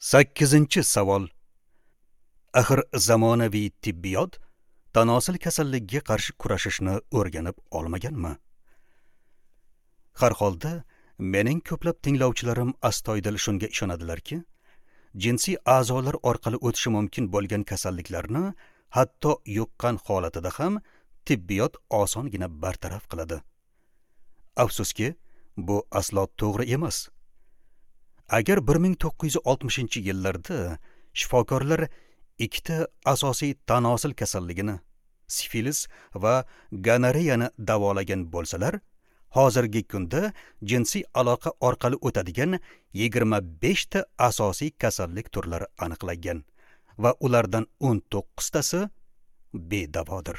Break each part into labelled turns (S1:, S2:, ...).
S1: Sakkizinchi savol. Axir zamonaviy tibbiyot tanosil kasallikka qarshi kurashishni o'rganib olmaganmi? Har holda mening ko'plab tinglovchilarim astoydil shunga ishonadilarki, jinsiy a'zolar orqali o'tishi mumkin bo'lgan kasalliklarni hatto yuqqan holatida ham tibbiyot osongina bartaraf qiladi. Afsuski, bu aslo to'g'ri emas. Agar 1960-yillarda shifokorlar ikkita asosiy tanosil kasalligini, sifilis va gonoreyani davolagan bo'lsalar, hozirgi kunda jinsiy aloqa orqali o'tadigan 25 ta asosiy kasallik turlari aniqlangan va ulardan 19 tasi bedavodir.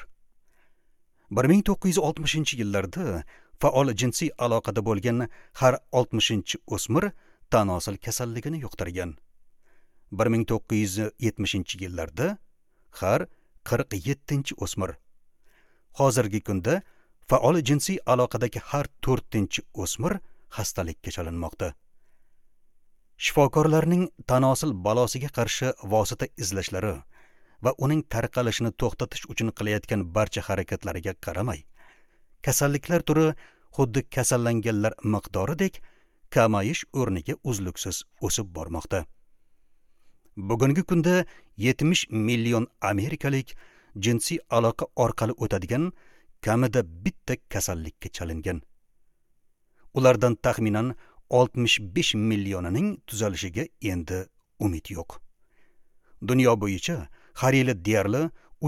S1: 1960-yillarda faol jinsiy aloqada bo'lgan har 60-o'smir tanosil kasalligini yuqtirgan. 1970-yillarda har 47-o'smir. Hozirgi kunda faol jinsiy aloqadagi har 4-o'smir xastalikka chalinmoqda. Shifokorlarning tanosil balosiga qarshi vosita izlashlari va uning tarqalishini to'xtatish uchun qilayotgan barcha harakatlariga qaramay, kasalliklar turi xuddi kasallanganlar miqdoridek kamayish o'rniga uzluksiz o'sib bormoqda. Bugungi kunda 70 million amerikalik jinsiy aloqa orqali o'tadigan kamida bitta kasallikka chalingan. Ulardan taxminan 65 millionining tuzalishiga endi umid yo'q. Dunyo bo'yicha har yili deyarli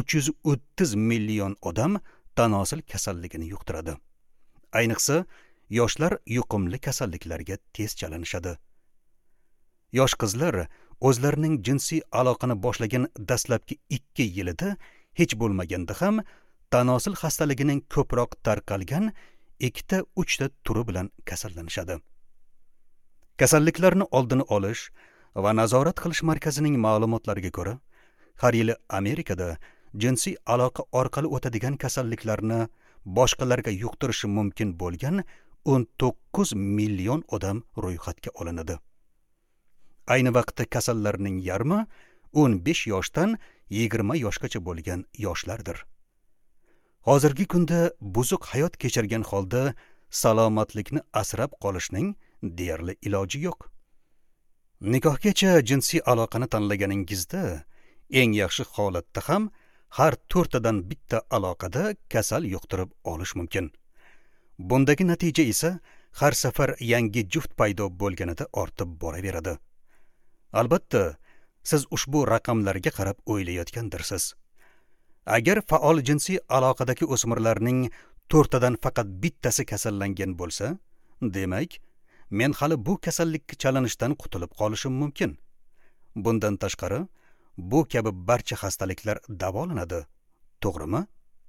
S1: 330 million odam tanosil kasalligini yuqtiradi. Ayniqsa, yoshlar yuqumli kasalliklarga tez chalinishadi. Yosh qizlar o'zlarining jinsiy aloqani boshlagan dastlabki 2 yilida hech bo'lmaganda ham tanosil xastaligining ko'proq tarqalgan 2-3 ta turi bilan kasallanishadi. Kasalliklarni oldini olish va nazorat qilish markazining ma'lumotlariga ko'ra, har yili Amerikada jinsiy aloqa orqali o'tadigan kasalliklarni boshqalarga yuqtirishi mumkin bo'lgan 19 million odam ro'yxatga olinadi. Ayni vaqtda kasallarning yarmi 15 yoshdan 20 yoshgacha bo'lgan yoshlardir. Hozirgi kunda buzuq hayot kechirgan holda salomatlikni asrab qolishning deyarli iloji yo'q. Nikohgacha jinsiy aloqani tanlaganingizda eng yaxshi holatda ham har 4 tadan bitta aloqada kasal yuqtirib olish mumkin. Bundagi natija esa har safar yangi juft paydo bo'lganida ortib boraveradi. Albatta, siz ushbu raqamlarga qarab o'ylayotgandirsiz. Agar faol jinsiy aloqadagi o'smirlarning 4 tadan faqat bittasi kasallangan bo'lsa, demak, men hali bu kasallikka chalinishdan qutulib qolishim mumkin. Bundan tashqari, bu kabi barcha xastaliklar davolanadi, to'g'rimi?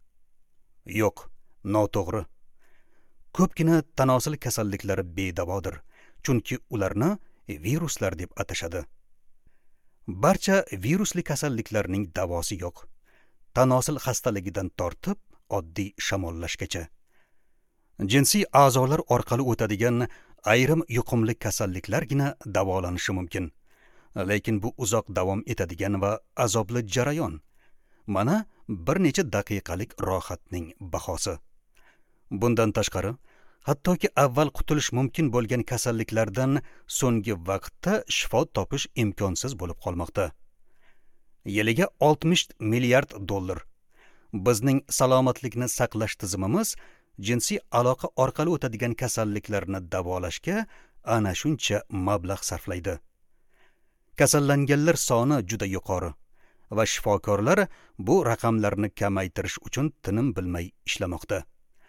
S1: Yo'q, noto'g'ri. Ko'pgina tanosil kasalliklari bedavodir, chunki ularni viruslar deb atashadi. Barcha virusli kasalliklarning davosi yo'q. Tanosil xastaligidan tortib oddiy shamollashgacha. Jinsiy a'zolar orqali o'tadigan ayrim yuqumli kasalliklargina davolanishi mumkin. Lekin bu uzoq davom etadigan va azobli jarayon. Mana bir necha daqiqalik rohatning bahosi. Bundan tashqari, hattoki avval qutulish mumkin bo'lgan kasalliklardan so'nggi vaqtda shifo topish imkonsiz bo'lib qolmoqda. Yiliga 60 milliard dollar. Bizning salomatlikni saqlash tizimimiz jinsiy aloqa orqali o'tadigan kasalliklarni davolashga ana shuncha mablag' sarflaydi. Kasallanganlar soni juda yuqori va shifokorlar bu raqamlarni kamaytirish uchun tinim bilmay ishlamoqda.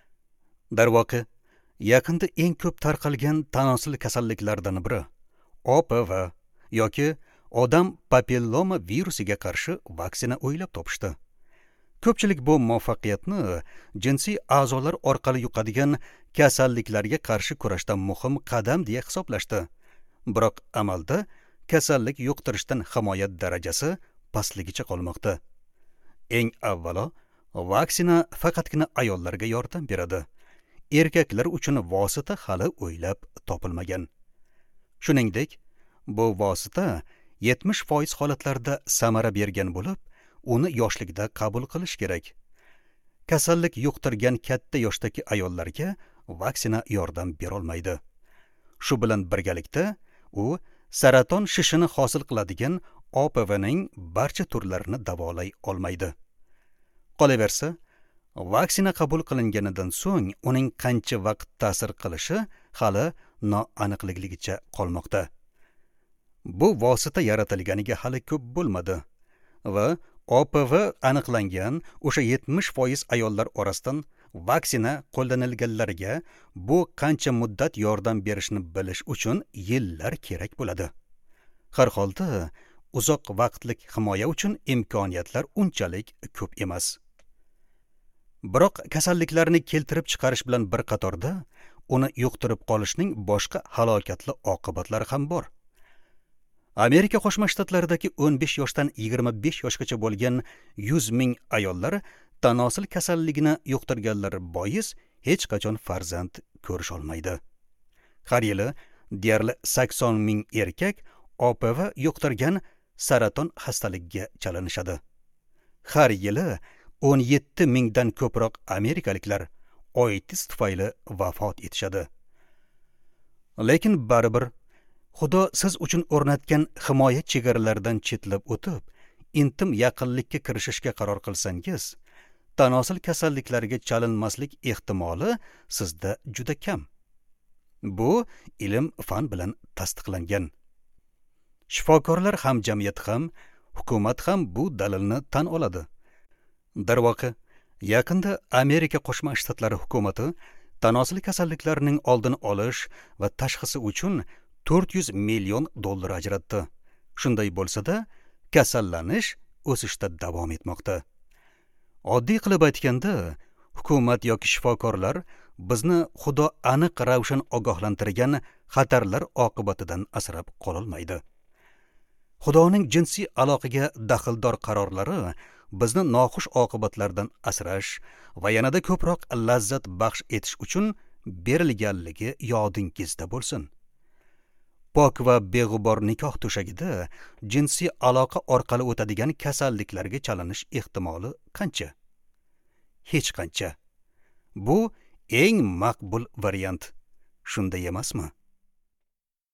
S1: Darvoqe, yaqinda eng ko'p tarqalgan tanosil kasalliklardan biri OPV yoki odam papilloma virusiga qarshi vaksina o'ylab topishdi. Ko'pchilik bu muvaffaqiyatni jinsiy a'zolar orqali yuqadigan kasalliklarga qarshi kurashda muhim qadam deya hisoblashdi. Biroq amalda kasallik yuqtirishdan himoya darajasi pastligicha qolmoqda. Eng avvalo, vaksina faqatgina ayollarga yordam beradi. Erkaklar uchun vosita hali o'ylab topilmagan. Shuningdek, bu vosita 70% holatlarda samara bergan bo'lib, uni yoshlikda qabul qilish kerak. Kasallik yuqtirgan katta yoshdagi ayollarga vaksina yordam berolmaydi. Shu bilan birgalikda u saraton shishini hosil qiladigan OPVning barcha turlarini davolay olmaydi. Qolaversa, vaksina qabul qilinganidan so'ng uning qancha vaqt ta'sir qilishi hali noaniqligicha qolmoqda. Bu vosita yaratilganiga hali ko'p bo'lmadi va OPV aniqlangan o'sha 70% ayollar orasidan vaksina qo'llanilganlarga bu qancha muddat yordam berishni bilish uchun yillar kerak bo'ladi. Har holda uzoq vaqtlik himoya uchun imkoniyatlar unchalik ko'p emas. Biroq kasalliklarni keltirib chiqarish bilan bir qatorda uni yuqtirib qolishning boshqa halokatli oqibatlari ham bor. Amerika Qo'shma Shtatlaridagi 15 yoshdan 25 yoshgacha bo'lgan 100 ming ayollar tanosil kasalligini yuqtirganlari bois hech qachon farzand ko'rish olmaydi. Har yili deyarli 80 ming erkak OPV yuqtirgan saraton xastaligiga chalinishadi. Har yili 17 mingdan ko'proq amerikaliklar oitis tufayli vafot etishadi. Lekin baribir Xudo siz uchun o'rnatgan himoya chegaralaridan chetlab o'tib, intim yaqinlikka kirishishga qaror qilsangiz, tanosil kasalliklarga chalinmaslik ehtimoli sizda juda kam. Bu ilm fan bilan tasdiqlangan. Shifokorlar ham jamiyat ham, hukumat ham bu dalilni tan oladi. Darvoqe, yaqinda Amerika Qo'shma Shtatlari hukumati tanosil kasalliklarning oldini olish va tashxisi uchun $400 million ajratdi. Shunday bo'lsa-da, kasallanish o'sishda davom etmoqda. Oddiy qilib aytganda, hukumat yoki shifokorlar bizni Xudo aniq ravshan ogohlantirgan xatarlar oqibatidan asrab qololmaydi. Xudoning jinsiy aloqaga daxldor qarorlari bizni noxush oqibatlardan asrash va yanada ko'proq lazzat baxsh etish uchun berilganligi yodingizda bo'lsin. Pok va beg'ubor nikoh to'shagida jinsiy aloqa orqali o'tadigan kasalliklarga chalinish ehtimoli qancha? Hech qancha. Bu eng maqbul variant. Shunday emasmi?